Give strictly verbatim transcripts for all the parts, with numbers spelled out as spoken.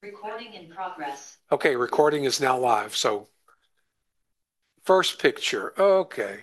Recording in progress. Okay, recording is now live. So first picture. Okay.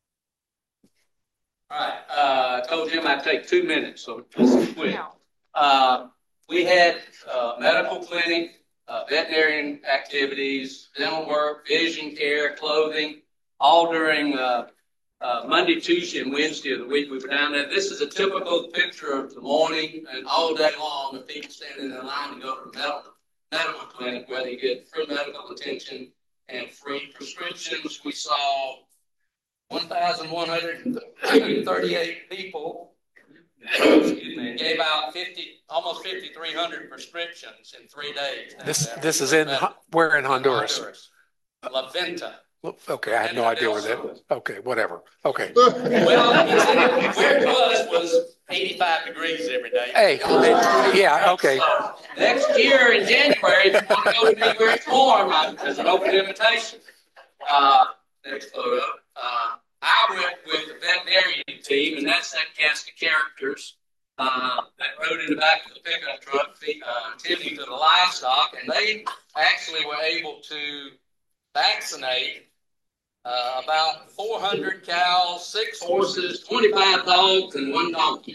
All right. Uh, I told Jim I'd take two minutes, so just quick. Uh, we had uh, medical clinic, uh, veterinarian activities, dental work, vision care, clothing, all during uh, uh, Monday, Tuesday, and Wednesday of the week we were down there. This is a typical picture of the morning and all day long of people standing in line to go to the medical, medical clinic where they get free medical attention and free prescriptions. We saw one thousand one hundred thirty-eight people, excuse me, gave out fifty, almost fifty-three hundred prescriptions in three days. This this is in where in Honduras? Honduras. La Venta. Okay, I had no idea where that was. Okay, whatever. Okay. Well, where it was was eighty-five degrees every day. Hey, yeah, okay. So next year in January, if you want to go to be where it's warm, there's an open invitation. Uh, next photo. Uh, I went with the veterinarian team, and that's that cast of characters uh, that rode in the back of the pickup truck, uh, tending to the livestock, and they actually were able to vaccinate uh, about four hundred cows, six horses, twenty-five dogs, and one donkey.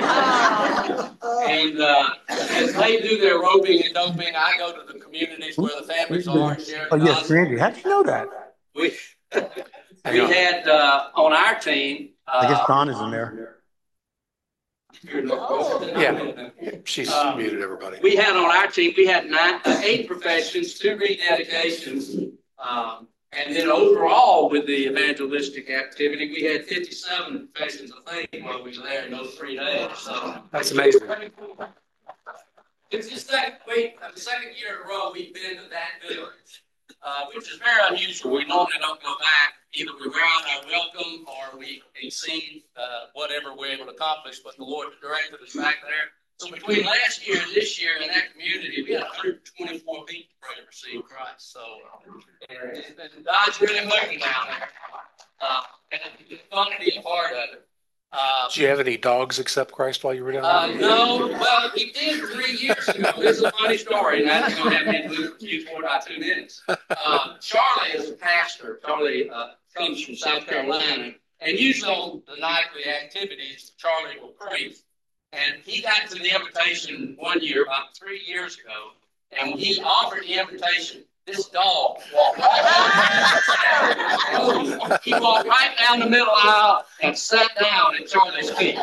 And uh, as they do their roping and doping, I go to the communities where the families are. Share oh, yes, Randy, how'd you know that? We, we had uh, on our team. Uh, I guess Don is in there. Yeah, she's uh, muted everybody. We had on our team, we had nine, uh, eight professions, two rededications, um, and then overall with the evangelistic activity, we had fifty-seven professions, I think, while we were there in those three days. So that's amazing. It's the second week, the second year in a row we've been to that village, uh, which is very unusual. We normally don't go back. Either we wear out our welcome or we exceed uh, whatever we're able to accomplish, but the Lord directed us back there. So between last year and this year in that community, we had one hundred twenty-four people pray to receive Christ. So it's been, God's really moving down there. Uh, and it's fun to be a part of it. Uh, Did you have any dogs accept Christ while you were down there? Uh, no, well, we did three years ago. This is a funny story, and that's going to have me lose a few more about two minutes. Uh, Charlie is a pastor. Charlie uh, comes from South Carolina, and usually on the nightly activities, Charlie will preach. And he got to the invitation one year, about three years ago, and when he offered the invitation, this dog walked right down. He walked right down the middle aisle and sat down at Charlie's feet.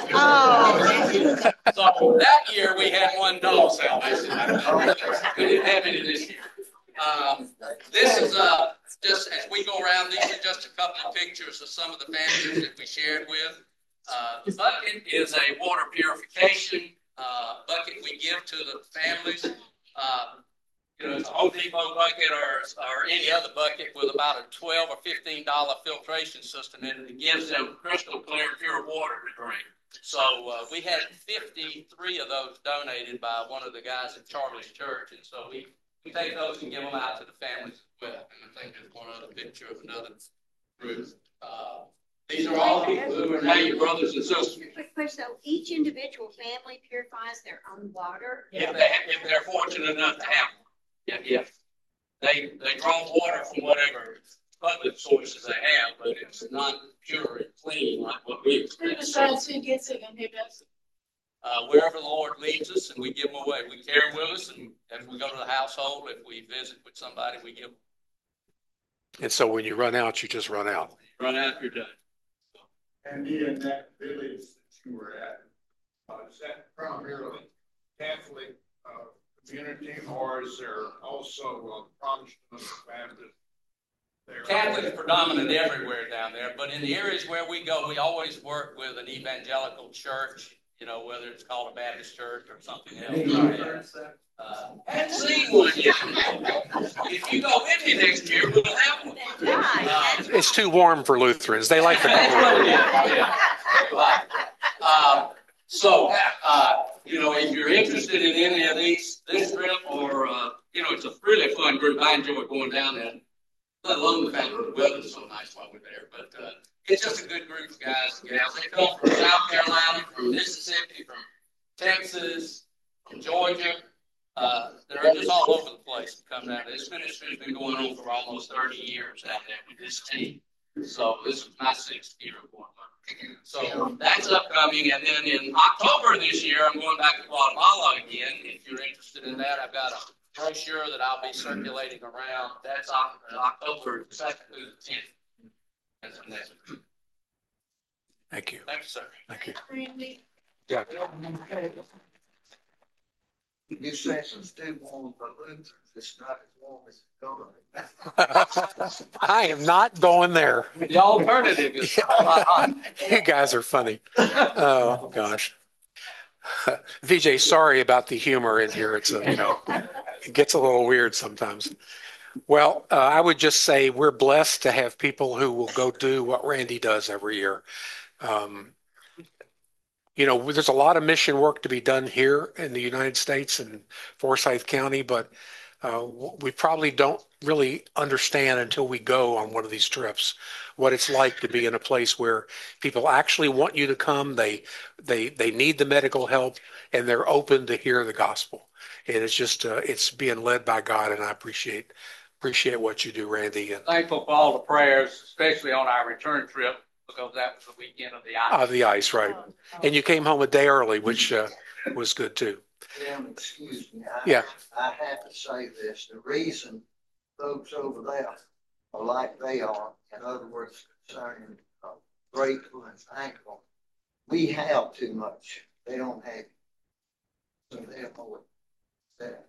Oh. So that year we had one dog salvation. We didn't have any this year. Um, this is uh, just as we go around, these are just a couple of pictures of some of the families that we shared with. Uh, the bucket is a water purification uh, bucket we give to the families. Uh, You know, it's a Home Depot bucket or, or any other bucket with about a twelve or fifteen dollar filtration system in it. It gives them crystal clear, pure water to drink. So uh, we had fifty-three of those donated by one of the guys at Charlie's Church. And so we, we take those and give them out to the families as well. And I think there's one other picture of another group. Uh, these are all people who are now your brothers and sisters. Quick question. So each individual family purifies their own water? If, they, if they're fortunate enough to have one. Yeah, yeah. They they draw water from whatever public sources they have, but it's not pure and clean like what we expect. Who decides who gets it and who doesn't? Uh, wherever the Lord leads us, and we give them away. We carry them with us, and if we go to the household, if we visit with somebody, we give them. And so when you run out, you just run out. Run out, you're done. And in that village that you were at, uh, is that primarily Catholic uh, community, or is there also uh, Protestant Baptist there? Catholic is predominant everywhere down there, but in the areas where we go, we always work with an evangelical church, you know, whether it's called a Baptist church or something else. Uh, I haven't seen one yet. If you go with me next year, we'll have one. Uh, it's too warm for Lutherans. They like the yeah. uh, So, uh, you know, if you're interested in any of these, this trip, or, uh, you know, it's a really fun group. I enjoy going down there, let alone the fact that the weather's so nice while we're there. But uh, it's just a good group of guys and gals. They come from South Carolina, from Mississippi, from Texas, from Georgia. Uh, they're just all over the place coming out. This ministry has been going on for almost thirty years out there with this team. So this is my sixth year going on. So that's upcoming. And then in October this year, I'm going back to Guatemala again. If you're interested in that, I've got a brochure that I'll be circulating around. That's October second through the tenth. That's the next one. Thank you. Thank you, sir. Thank you. Randy. Yeah. You say it's too warm for Luther, it's not as warm as it's going. I am not going there. The alternative is a lot hot. You guys are funny. Oh, gosh. V J, sorry about the humor in here. It's a, you know, it gets a little weird sometimes. Well, uh, I would just say we're blessed to have people who will go do what Randy does every year. Um, you know, there's a lot of mission work to be done here in the United States and Forsyth County, but uh, we probably don't really understand until we go on one of these trips what it's like to be in a place where people actually want you to come. They they they need the medical help, and they're open to hear the gospel. And it's just uh, it's being led by God, and I appreciate appreciate what you do, Randy. And Thankful for all the prayers, especially on our return trip, because that was the weekend of the ice. of the ice, right? And you came home a day early, which uh, was good too. Jim, excuse me. I, Yeah. I have to say this. The reason folks over there are like they are, in other words, concerning uh, grateful and thankful, we have too much. They don't have it. So therefore, that.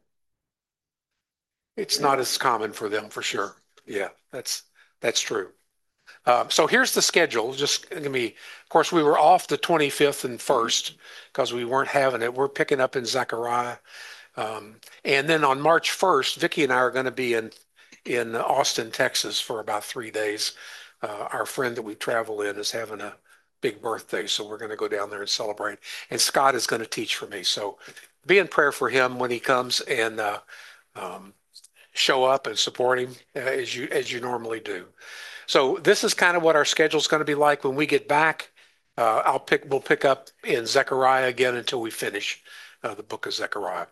It's not as common for them, for sure. Yeah, that's that's true. Um, so here's the schedule. Just going to be, of course, we were off the twenty-fifth and first because we weren't having it. We're picking up in Zechariah. Um, and then on March first, Vicki and I are going to be in, in Austin, Texas for about three days. Uh, our friend that we travel in is having a big birthday, so we're going to go down there and celebrate. And Scott is going to teach for me. So be in prayer for him when he comes, and uh, um, show up and support him uh, as you as you normally do. So this is kind of what our schedule is going to be like when we get back. Uh, I'll pick. We'll pick up in Zechariah again until we finish uh, the book of Zechariah.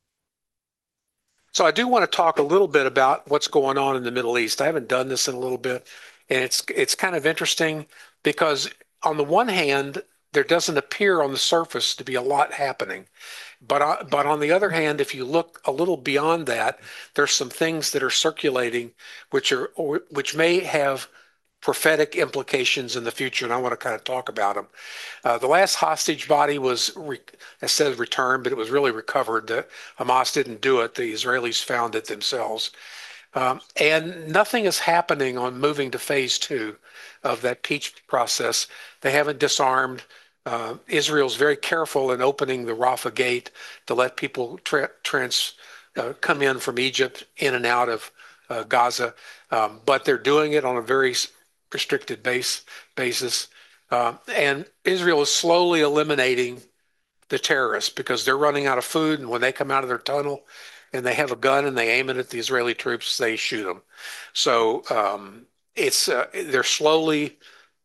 So I do want to talk a little bit about what's going on in the Middle East. I haven't done this in a little bit, and it's it's kind of interesting because on the one hand, there doesn't appear on the surface to be a lot happening. But, uh, but on the other hand, if you look a little beyond that, there's some things that are circulating which are or, which may have prophetic implications in the future, and I want to kind of talk about them. Uh, the last hostage body was, re- it says returned, but it was really recovered. The Hamas didn't do it. The Israelis found it themselves. Um, and nothing is happening on moving to phase two of that peace process. They haven't disarmed. Uh, Israel's very careful in opening the Rafah gate to let people tra- trans uh, come in from Egypt in and out of uh, Gaza, um, but they're doing it on a very restricted base basis. Uh, and Israel is slowly eliminating the terrorists because they're running out of food, and when they come out of their tunnel and they have a gun and they aim it at the Israeli troops, they shoot them. So um, it's uh, they're slowly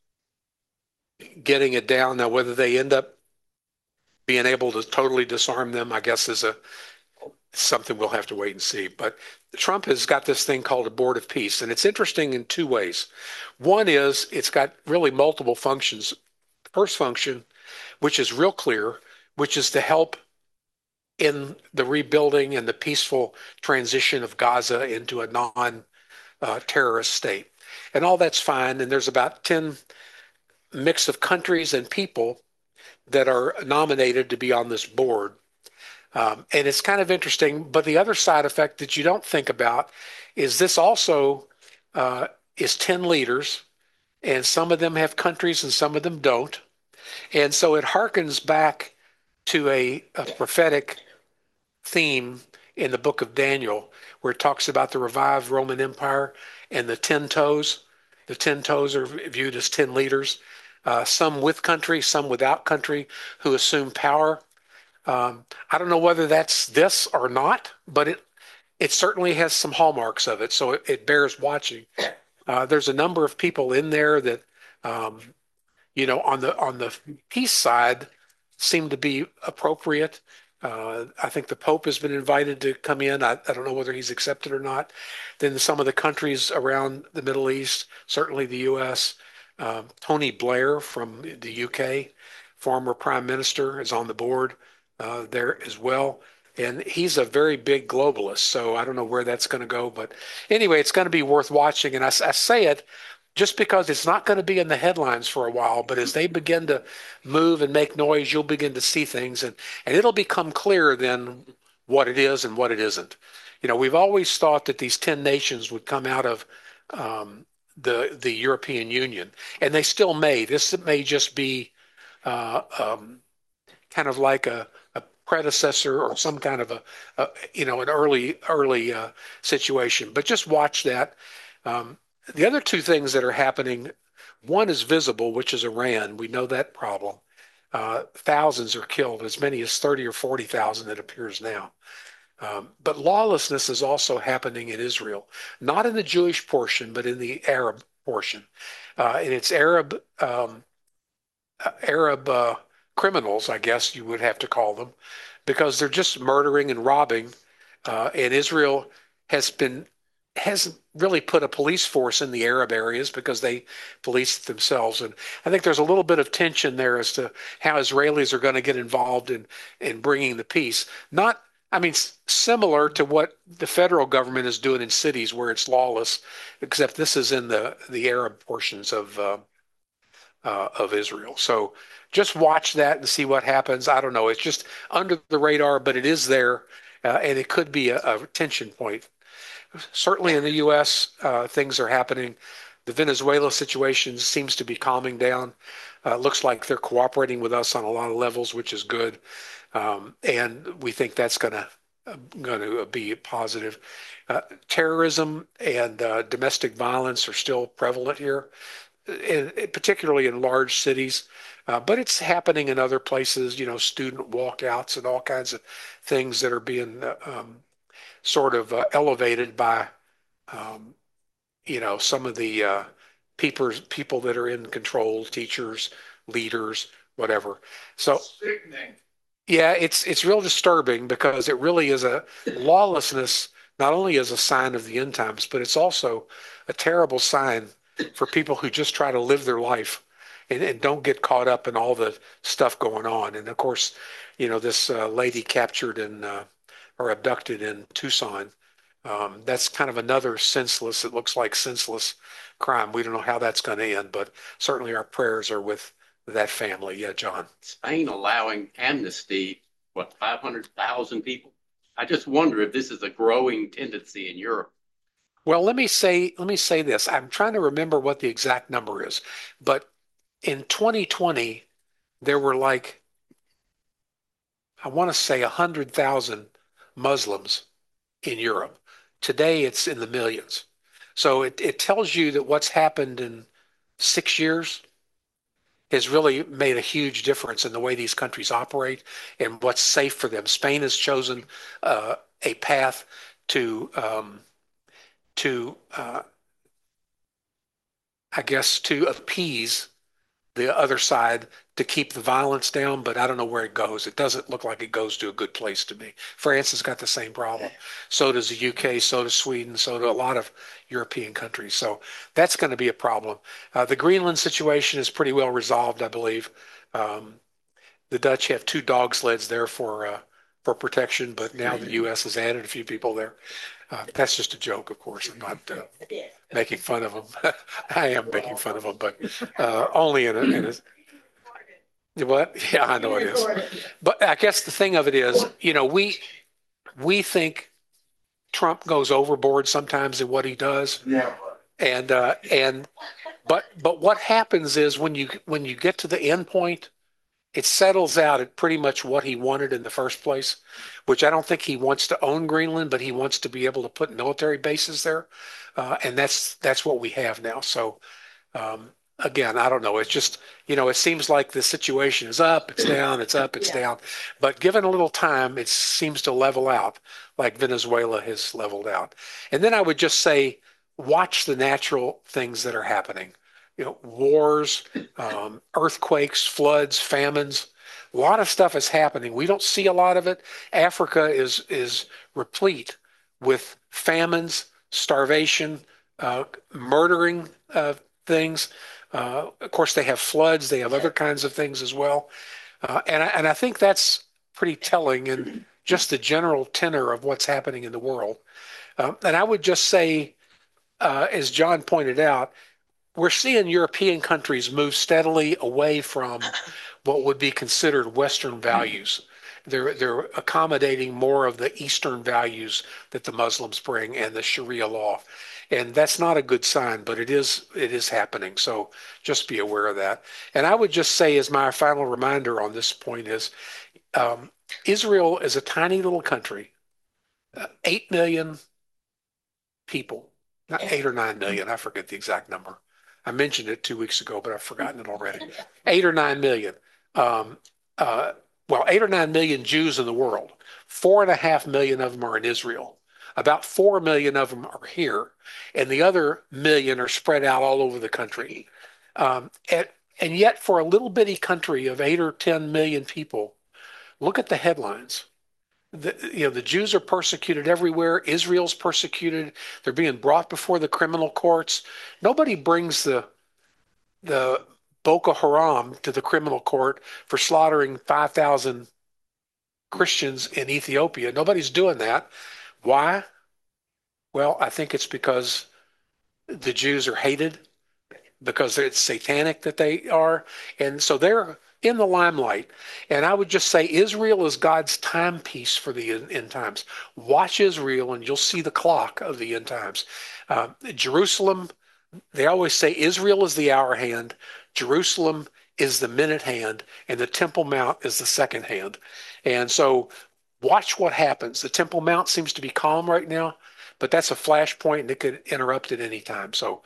getting it down. Now, whether they end up being able to totally disarm them, I guess is a something we'll have to wait and see. But Trump has got this thing called a board of peace, and it's interesting in two ways. One is it's got really multiple functions. The first function, which is real clear, which is to help in the rebuilding and the peaceful transition of Gaza into a non-terrorist uh, state. And all that's fine, and there's about ten mix of countries and people that are nominated to be on this board. Um, and it's kind of interesting, but the other side effect that you don't think about is this also uh, is ten leaders, and some of them have countries and some of them don't. And so it harkens back to a, a prophetic theme in the book of Daniel, where it talks about the revived Roman Empire and the ten toes. The ten toes are viewed as ten leaders. Uh, some with country, some without country, who assume power. Um, I don't know whether that's this or not, but it it certainly has some hallmarks of it, so it, it bears watching. Uh, there's a number of people in there that, um, you know, on the on the peace side, seem to be appropriate, Uh, I think the Pope has been invited to come in. I, I don't know whether he's accepted or not. Then some of the countries around the Middle East, certainly the U S. Um, Tony Blair from the U K, former prime minister, is on the board uh, there as well. And he's a very big globalist. So I don't know where that's going to go. But anyway, it's going to be worth watching. And I, I say it just because it's not going to be in the headlines for a while, but as they begin to move and make noise, you'll begin to see things, and, and it'll become clear then what it is and what it isn't. You know, we've always thought that these ten nations would come out of um, the the European Union, and they still may. This may just be uh, um, kind of like a, a predecessor or some kind of a, a you know, an early early uh, situation. But just watch that. Um, the other two things that are happening, one is visible, which is Iran. We know that problem. Uh, thousands are killed, as many as thirty or forty thousand, it appears now. Um, but lawlessness is also happening in Israel, not in the Jewish portion, but in the Arab portion. Uh, and it's Arab um, Arab uh, criminals, I guess you would have to call them, because they're just murdering and robbing. Uh, and Israel has been hasn't really put a police force in the Arab areas because they police it themselves. And I think there's a little bit of tension there as to how Israelis are going to get involved in, in bringing the peace. Not, I mean, similar to what the federal government is doing in cities where it's lawless, except this is in the, the Arab portions of, uh, uh, of Israel. So just watch that and see what happens. I don't know. It's just under the radar, but it is there, uh, and it could be a, a tension point. Certainly in the U S, uh, things are happening. The Venezuela situation seems to be calming down. Uh, looks like they're cooperating with us on a lot of levels, which is good. Um, and we think that's going to going to be positive. Uh, terrorism and uh, domestic violence are still prevalent here, in, particularly in large cities. Uh, but it's happening in other places, you know, student walkouts and all kinds of things that are being uh, um, sort of uh, elevated by, um, you know, some of the uh, people, people that are in control, teachers, leaders, whatever. So, Sickening. yeah, it's it's real disturbing because it really is a lawlessness, not only is a sign of the end times, but it's also a terrible sign for people who just try to live their life and, and don't get caught up in all the stuff going on. And of course, you know, this uh, lady captured in uh, or abducted in Tucson. Um, that's kind of another senseless, it looks like senseless crime. We don't know how that's going to end, but certainly our prayers are with that family. Yeah, John. Spain allowing amnesty, what, five hundred thousand people? I just wonder if this is a growing tendency in Europe. Well, let me say, let me say this. I'm trying to remember what the exact number is, but in twenty twenty, there were like, I want to say one hundred thousand Muslims in Europe. Today, it's in the millions. So it, it tells you that what's happened in six years has really made a huge difference in the way these countries operate and what's safe for them. Spain has chosen uh, a path to, um, to uh, I guess, to appease the other side to keep the violence down, but I don't know where it goes. It doesn't look like it goes to a good place to me. France has got the same problem. So does the U K, so does Sweden, so do a lot of European countries. So that's going to be a problem. Uh, the Greenland situation is pretty well resolved, I believe. Um, the Dutch have two dog sleds there for uh, for protection, but now the U S has added a few people there. Uh, that's just a joke, of course. I'm not uh, making fun of them. I am making fun of them, but uh, only in a, in a what? Yeah, I know it is. But I guess the thing of it is, you know, we we think Trump goes overboard sometimes in what he does, Yeah. and uh, and but but what happens is when you when you get to the end point, it settles out at pretty much what he wanted in the first place, which I don't think he wants to own Greenland, but he wants to be able to put military bases there, uh, and that's that's what we have now. So. Um, Again, I don't know. It's just, you know, it seems like the situation is up, it's down, it's up, it's yeah. down. But given a little time, it seems to level out like Venezuela has leveled out. And then I would just say, watch the natural things that are happening. You know, wars, um, earthquakes, floods, famines. A lot of stuff is happening. We don't see a lot of it. Africa is is replete with famines, starvation, uh, murdering uh, things. Uh, of course, they have floods. They have other kinds of things as well. Uh, and I, and I think that's pretty telling in just the general tenor of what's happening in the world. Um, and I would just say, uh, as John pointed out, we're seeing European countries move steadily away from what would be considered Western values. They're they're accommodating more of the Eastern values that the Muslims bring and the Sharia law, and that's not a good sign. But it is it is happening. So just be aware of that. And I would just say, as my final reminder on this point is, um, Israel is a tiny little country, uh, eight million people, not eight or nine million. I forget the exact number. I mentioned it two weeks ago, but I've forgotten it already. Eight or nine million. Um, uh, well, eight or nine million Jews in the world. Four and a half million of them are in Israel. About four million of them are here, and the other million are spread out all over the country. Um, and, and yet, for a little bitty country of eight or ten million people, look at the headlines. The, you know, the Jews are persecuted everywhere. Israel's persecuted. They're being brought before the criminal courts. Nobody brings the the Boko Haram to the criminal court for slaughtering five thousand Christians in Ethiopia. Nobody's doing that. Why? Well, I think it's because the Jews are hated, because it's satanic that they are. And so they're in the limelight. And I would just say Israel is God's timepiece for the end times. Watch Israel and you'll see the clock of the end times. Uh, Jerusalem, they always say Israel is the hour hand, Jerusalem is the minute hand, and the Temple Mount is the second hand. And so watch what happens. The Temple Mount seems to be calm right now, but that's a flashpoint and it could interrupt at any time. So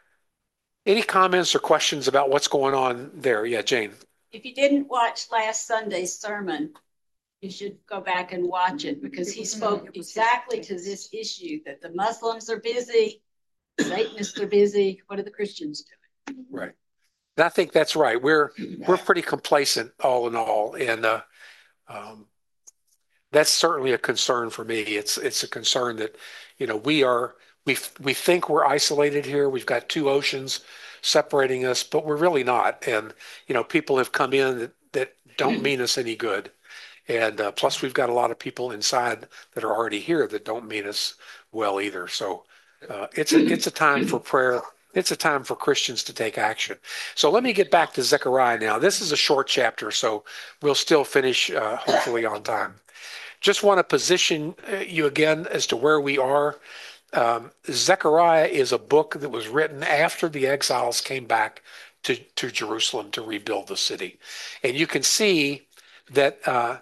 any comments or questions about what's going on there? Yeah, Jane. If you didn't watch last Sunday's sermon, you should go back and watch it because he spoke exactly to this issue that the Muslims are busy, Satanists are busy. What are the Christians doing? Right. And I think that's right. We're we're pretty complacent all in all, and uh, um, that's certainly a concern for me. It's it's a concern that you know we are we we think we're isolated here. We've got two oceans separating us, but we're really not. And you know, people have come in that, that don't mean us any good. And uh, plus, we've got a lot of people inside that are already here that don't mean us well either. So uh, it's a, it's a time for prayer. It's a time for Christians to take action. So let me get back to Zechariah now. This is a short chapter, so we'll still finish uh, hopefully on time. Just want to position you again as to where we are. Um, Zechariah is a book that was written after the exiles came back to, to Jerusalem to rebuild the city. And you can see that uh,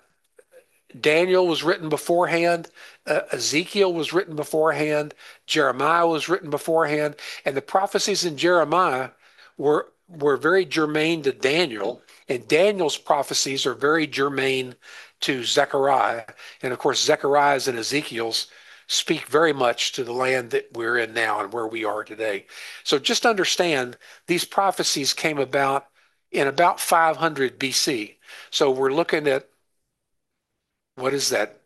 Daniel was written beforehand, uh, Ezekiel was written beforehand, Jeremiah was written beforehand, and the prophecies in Jeremiah were were very germane to Daniel, and Daniel's prophecies are very germane to Zechariah. And of course, Zechariah's and Ezekiel's speak very much to the land that we're in now and where we are today. So just understand these prophecies came about in about five hundred B C. So we're looking at, what is that,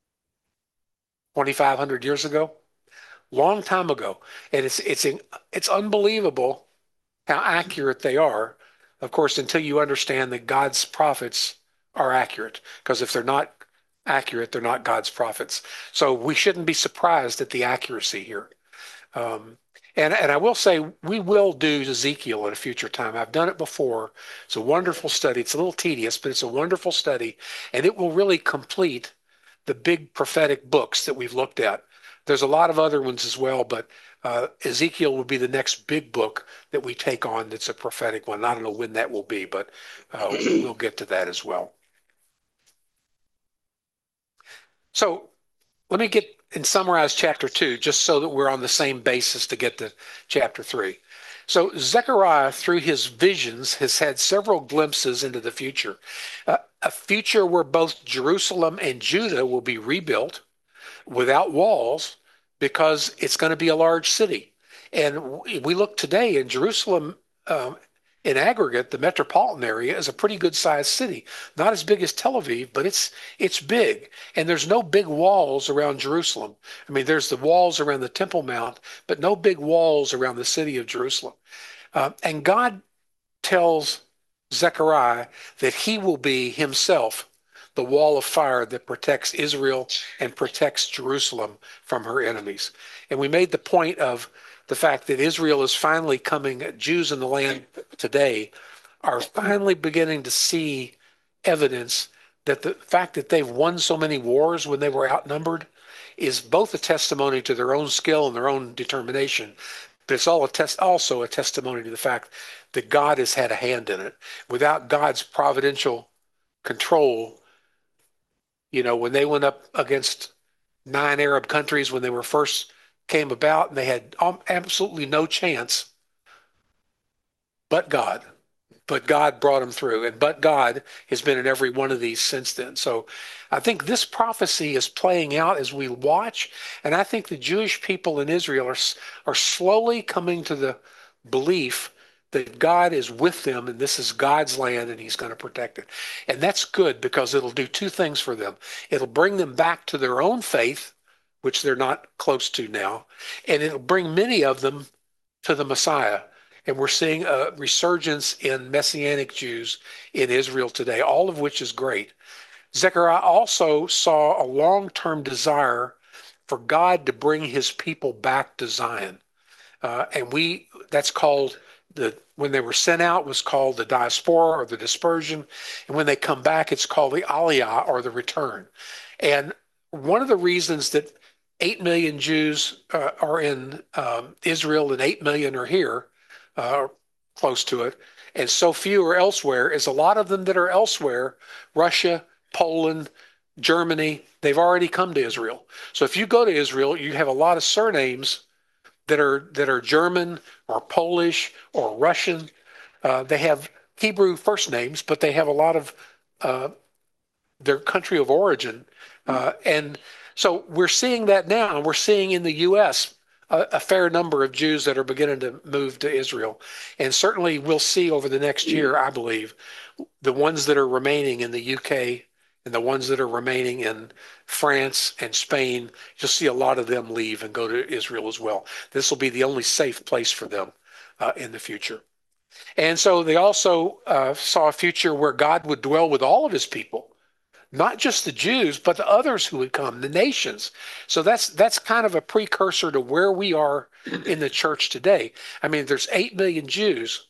twenty-five hundred years ago? Long time ago. And it's it's it's unbelievable how accurate they are. Of course, until you understand that God's prophets are accurate, because if they're not accurate, they're not God's prophets. So we shouldn't be surprised at the accuracy here. Um, and, and I will say, we will do Ezekiel at a future time. I've done it before. It's a wonderful study. It's a little tedious, but it's a wonderful study. And it will really complete the big prophetic books that we've looked at. There's a lot of other ones as well, but uh, Ezekiel will be the next big book that we take on that's a prophetic one. I don't know when that will be, but uh, we'll get to that as well. So let me get and summarize chapter two, just so that we're on the same basis to get to chapter three. So Zechariah, through his visions, has had several glimpses into the future. Uh, a future where both Jerusalem and Judah will be rebuilt without walls, because it's going to be a large city. And we look today, and Jerusalem um, in aggregate, the metropolitan area is a pretty good sized city. Not as big as Tel Aviv, but it's it's big. And there's no big walls around Jerusalem. I mean, there's the walls around the Temple Mount, but no big walls around the city of Jerusalem. Uh, and God tells Zechariah that he will be himself the wall of fire that protects Israel and protects Jerusalem from her enemies. And we made the point of the fact that Israel is finally coming, Jews in the land today are finally beginning to see evidence that the fact that they've won so many wars when they were outnumbered is both a testimony to their own skill and their own determination, but it's all a test, also a testimony to the fact that God has had a hand in it. Without God's providential control, you know, when they went up against nine Arab countries when they were first came about, and they had absolutely no chance, but God. But God brought them through, and but God has been in every one of these since then. So I think this prophecy is playing out as we watch, and I think the Jewish people in Israel are, are slowly coming to the belief that God is with them, and this is God's land, and he's going to protect it. And that's good because it'll do two things for them. It'll bring them back to their own faith, which they're not close to now, and it'll bring many of them to the Messiah. And we're seeing a resurgence in Messianic Jews in Israel today, all of which is great. Zechariah also saw a long-term desire for God to bring his people back to Zion. Uh, and we, that's called the, when they were sent out was called the diaspora or the dispersion. And when they come back, it's called the aliyah or the return. And one of the reasons that eight million Jews uh, are in um, Israel and eight million are here, uh, close to it, and so few are elsewhere, is a lot of them that are elsewhere, Russia, Poland, Germany, they've already come to Israel. So if you go to Israel, you have a lot of surnames that are that are German or Polish or Russian. Uh, they have Hebrew first names, but they have a lot of uh, their country of origin. Uh, and so we're seeing that now. We're seeing in the U S a, a fair number of Jews that are beginning to move to Israel. And certainly we'll see over the next year, I believe, the ones that are remaining in the U K and the ones that are remaining in France and Spain, you'll see a lot of them leave and go to Israel as well. This will be the only safe place for them uh, in the future. And so they also uh, saw a future where God would dwell with all of his people, not just the Jews, but the others who would come, the nations. So that's that's kind of a precursor to where we are in the church today. I mean, there's eight million Jews,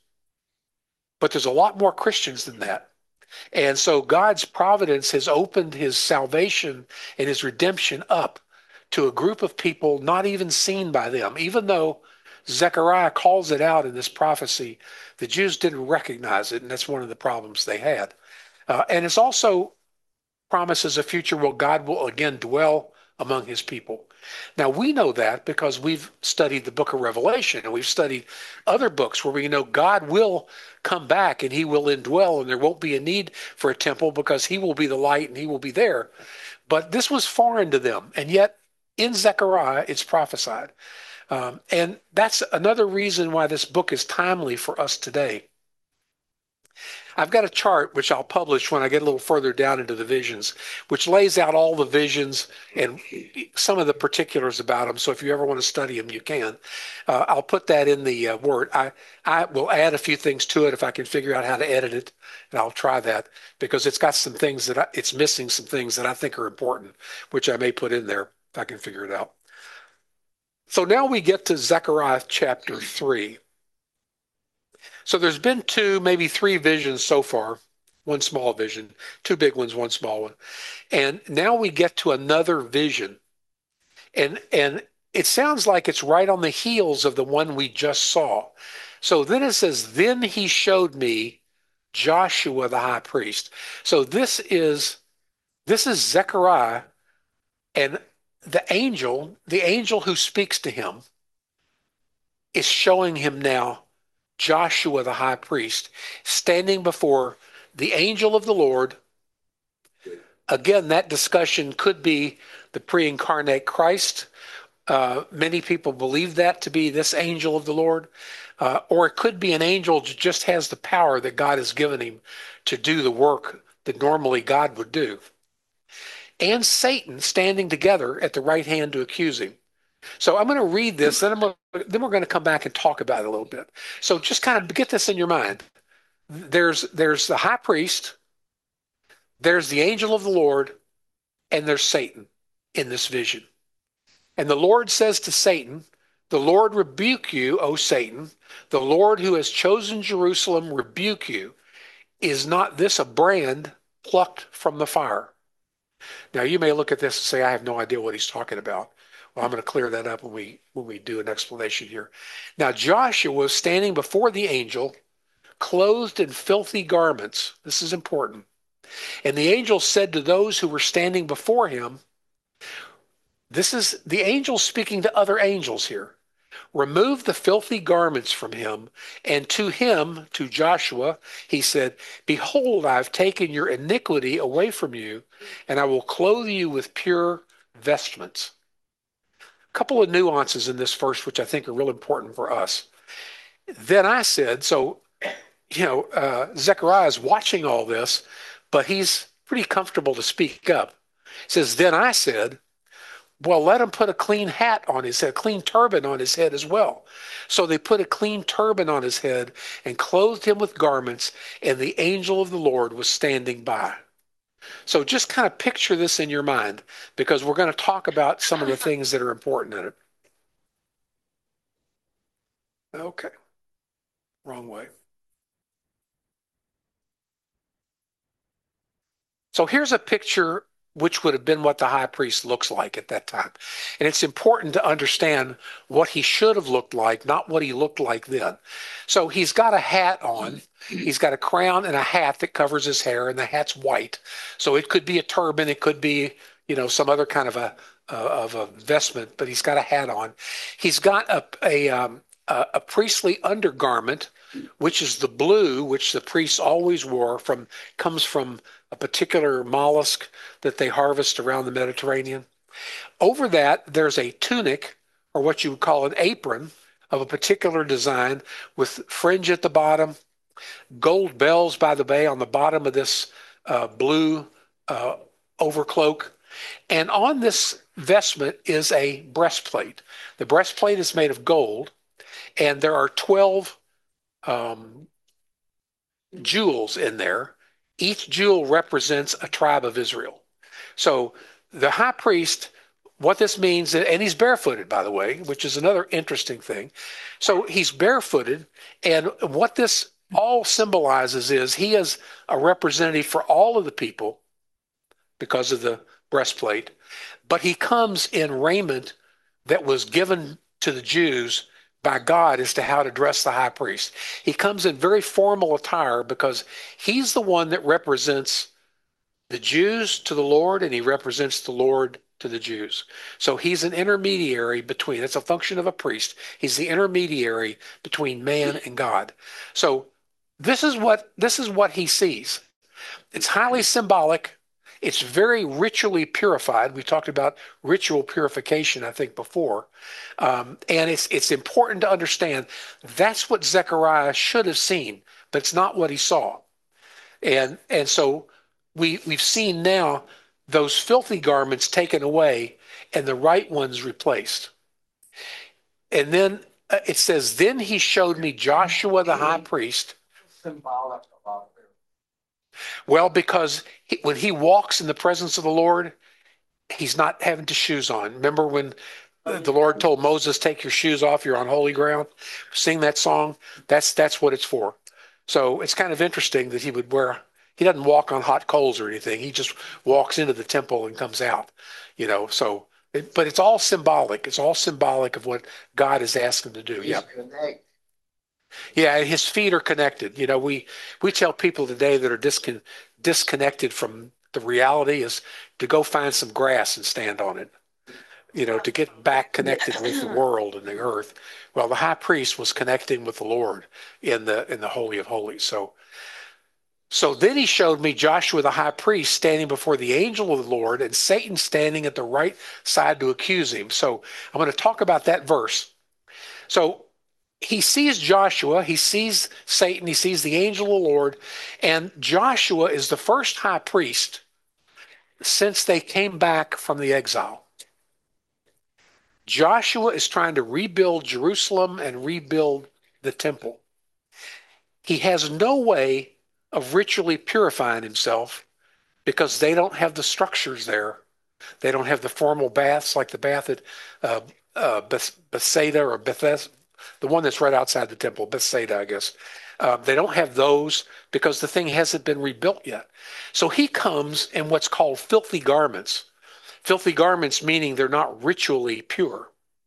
but there's a lot more Christians than that. And so God's providence has opened his salvation and his redemption up to a group of people not even seen by them. Even though Zechariah calls it out in this prophecy, the Jews didn't recognize it, and that's one of the problems they had. Uh, and it's also promises a future where God will again dwell among his people. Now, we know that because we've studied the book of Revelation, and we've studied other books where we know God will come back and he will indwell, and there won't be a need for a temple because he will be the light and he will be there. But this was foreign to them, and yet in Zechariah it's prophesied. Um, and that's another reason why this book is timely for us today. I've got a chart which I'll publish when I get a little further down into the visions, which lays out all the visions and some of the particulars about them. So if you ever want to study them, you can. Uh, I'll put that in the uh, Word. I, I will add a few things to it if I can figure out how to edit it, and I'll try that because it's got some things that I, it's missing some things that I think are important, which I may put in there if I can figure it out. So now we get to Zechariah chapter three. So there's been two, maybe three visions so far, one small vision, two big ones, one small one. And now we get to another vision. And, and it sounds like it's right on the heels of the one we just saw. So then it says, then he showed me Joshua the high priest. So this is, this is Zechariah, and the angel, the angel who speaks to him is showing him now Joshua the high priest standing before the angel of the Lord. Again, that discussion could be the pre-incarnate Christ, Uh, many people believe that to be this angel of the Lord, uh, or it could be an angel that just has the power that God has given him to do the work that normally God would do. And Satan standing together at the right hand to accuse him. So I'm going to read this, then, I'm going to, then we're going to come back and talk about it a little bit. So just kind of get this in your mind. There's, there's the high priest, there's the angel of the Lord, and there's Satan in this vision. And the Lord says to Satan, "The Lord rebuke you, O Satan. The Lord who has chosen Jerusalem rebuke you. Is not this a brand plucked from the fire?" Now you may look at this and say, "I have no idea what he's talking about." Well, I'm going to clear that up when we when we do an explanation here. Now Joshua was standing before the angel, clothed in filthy garments. This is important. And the angel said to those who were standing before him, this is the angel speaking to other angels here. "Remove the filthy garments from him." And to him, to Joshua, he said, "Behold, I've taken your iniquity away from you, and I will clothe you with pure vestments." A couple of nuances in this verse, which I think are real important for us. Then I said, so, you know, uh, Zechariah is watching all this, but he's pretty comfortable to speak up. He says, "Then I said, well, let him put a clean hat on his head, a clean turban on his head as well." So they put a clean turban on his head and clothed him with garments, and the angel of the Lord was standing by. So just kind of picture this in your mind, because we're going to talk about some of the things that are important in it. Okay. Wrong way. So here's a picture which would have been what the high priest looks like at that time. And it's important to understand what he should have looked like, not what he looked like then. So he's got a hat on. He's got a crown and a hat that covers his hair, and the hat's white. So it could be a turban. It could be, you know, some other kind of a uh, of a vestment, but he's got a hat on. He's got a, a, um, a, a priestly undergarment, which is the blue, which the priests always wore, from comes from a particular mollusk that they harvest around the Mediterranean. Over that, there's a tunic, or what you would call an apron, of a particular design with fringe at the bottom, gold bells, by the way, on the bottom of this uh, blue uh, overcloak. And on this vestment is a breastplate. The breastplate is made of gold, and there are twelve um, jewels in there. Each jewel represents a tribe of Israel. So the high priest, what this means, and he's barefooted, by the way, which is another interesting thing. So he's barefooted, and what this all symbolizes is he is a representative for all of the people because of the breastplate, but he comes in raiment that was given to the Jews by God as to how to dress the high priest. He comes in very formal attire because he's the one that represents the Jews to the Lord, and he represents the Lord to the Jews. So he's an intermediary between, that's a function of a priest. He's the intermediary between man and God. So this is what this is what he sees. It's highly symbolic. It's very ritually purified. We talked about ritual purification, I think, before. Um, and it's it's important to understand that's what Zechariah should have seen, but it's not what he saw. And and so we we've seen now those filthy garments taken away and the right ones replaced. And then uh, it says, "Then he showed me Joshua the high priest." Symbolic about it. Well, because he, when he walks in the presence of the Lord, he's not having his shoes on. Remember when the Lord told Moses, "Take your shoes off, you're on holy ground"? Sing that song. That's that's what it's for. So it's kind of interesting that he would wear, he doesn't walk on hot coals or anything. He just walks into the temple and comes out, you know, so, it, but it's all symbolic. It's all symbolic of what God has asked him to do. Yeah. Yeah, his feet are connected. You know, we we tell people today that are discon disconnected from the reality is to go find some grass and stand on it. You know, to get back connected with the world and the earth. Well, the high priest was connecting with the Lord in the in the Holy of Holies. So, So then he showed me Joshua the high priest standing before the angel of the Lord and Satan standing at the right side to accuse him. So I'm going to talk about that verse. So he sees Joshua, he sees Satan, he sees the angel of the Lord, and Joshua is the first high priest since they came back from the exile. Joshua is trying to rebuild Jerusalem and rebuild the temple. He has no way of ritually purifying himself because they don't have the structures there. They don't have the formal baths like the bath at uh, uh, Beth- Bethsaida or Bethesda, the one that's right outside the temple, Bethsaida, I guess. Uh, they don't have those because the thing hasn't been rebuilt yet. So he comes in what's called filthy garments. Filthy garments meaning they're not ritually pure.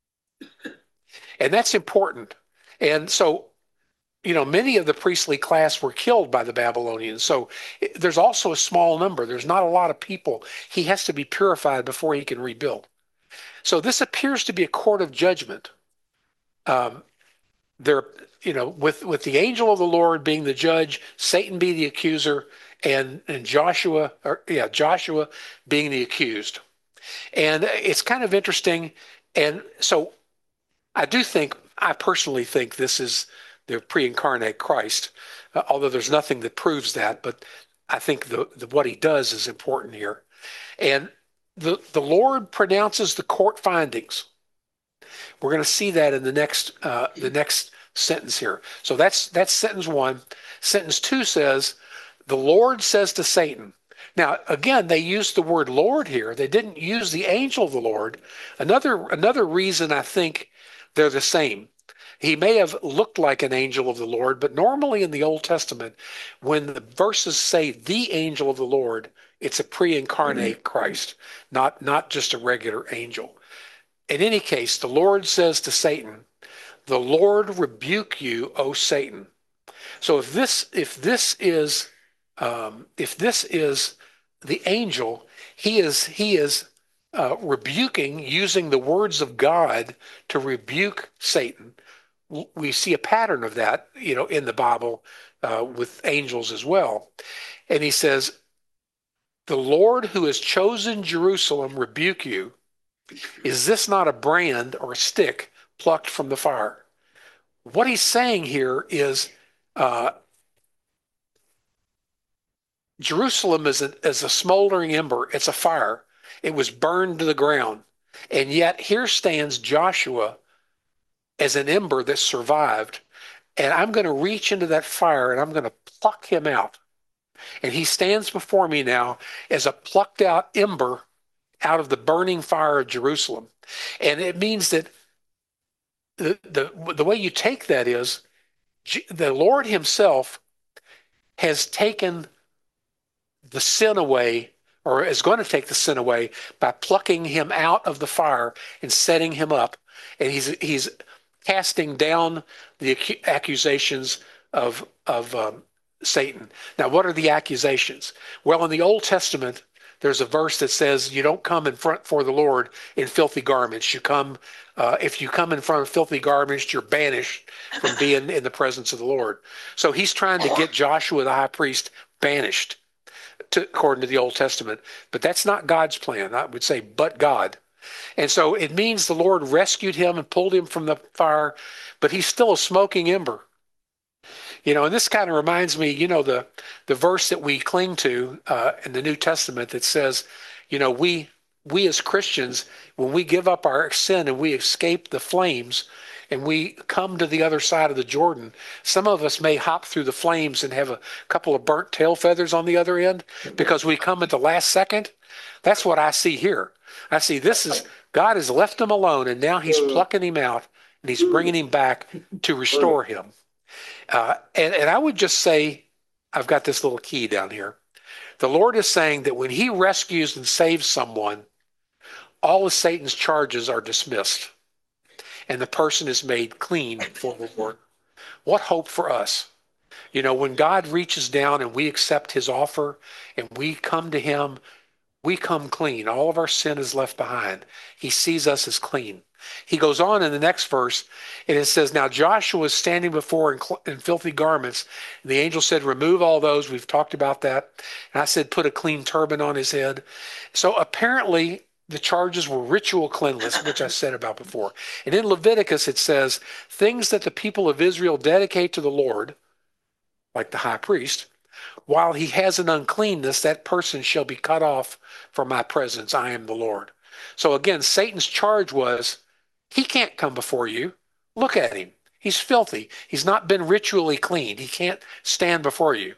And that's important. And so you know, many of the priestly class were killed by the Babylonians. So there's also a small number. There's not a lot of people. He has to be purified before he can rebuild. So this appears to be a court of judgment. Um, there, you know, with, with the angel of the Lord being the judge, Satan be the accuser, and, and Joshua, or yeah, Joshua being the accused. And it's kind of interesting. And so I do think, I personally think this is the pre-incarnate Christ, uh, although there's nothing that proves that, but I think the, the what he does is important here. And the, the Lord pronounces the court findings. We're going to see that in the next uh, the next sentence here. So that's that's sentence one. Sentence two says, the Lord says to Satan. Now, again, they used the word Lord here. They didn't use the angel of the Lord. Another another reason I think they're the same. He may have looked like an angel of the Lord, but normally in the Old Testament, when the verses say the angel of the Lord, it's a pre-incarnate Christ, not, not just a regular angel. In any case, the Lord says to Satan, the Lord rebuke you, O Satan. So if this, if this is, um, if this is the angel, he is, he is uh, rebuking, using the words of God to rebuke Satan. We see a pattern of that, you know, in the Bible uh, with angels as well. And he says, the Lord who has chosen Jerusalem rebuke you. Is this not a brand or a stick plucked from the fire? What he's saying here is uh, Jerusalem is a, is a smoldering ember. It's a fire. It was burned to the ground. And yet here stands Joshua as an ember that survived, and I'm going to reach into that fire and I'm going to pluck him out. And he stands before me now as a plucked out ember out of the burning fire of Jerusalem. And it means that the, the, the way you take that is the Lord himself has taken the sin away, or is going to take the sin away by plucking him out of the fire and setting him up. And he's, he's, casting down the accusations of of um, Satan. Now, what are the accusations? Well, in the Old Testament, there's a verse that says you don't come in front for the Lord in filthy garments. You come, uh, if you come in front of filthy garments, you're banished from being in the presence of the Lord. So he's trying to get Joshua the high priest banished, to, according to the Old Testament. But that's not God's plan. I would say, but God. And so it means the Lord rescued him and pulled him from the fire, but he's still a smoking ember. You know, and this kind of reminds me, you know, the, the verse that we cling to uh, in the New Testament that says, you know, we, we as Christians, when we give up our sin and we escape the flames and we come to the other side of the Jordan, some of us may hop through the flames and have a couple of burnt tail feathers on the other end because we come at the last second. That's what I see here. I see this is, God has left him alone, and now he's plucking him out, and he's bringing him back to restore him. Uh, and, and I would just say, I've got this little key down here. The Lord is saying that when he rescues and saves someone, all of Satan's charges are dismissed, and the person is made clean for the Lord. What hope for us? You know, when God reaches down and we accept his offer, and we come to him, we come clean. All of our sin is left behind. He sees us as clean. He goes on in the next verse, and it says, now Joshua was standing before in, in filthy garments. And the angel said, remove all those. We've talked about that. And I said, put a clean turban on his head. So apparently the charges were ritual cleanliness, which I said about before. And in Leviticus, it says, things that the people of Israel dedicate to the Lord, like the high priest, while he has an uncleanness, that person shall be cut off from my presence. I am the Lord. So again, Satan's charge was, he can't come before you. Look at him. He's filthy. He's not been ritually cleaned. He can't stand before you.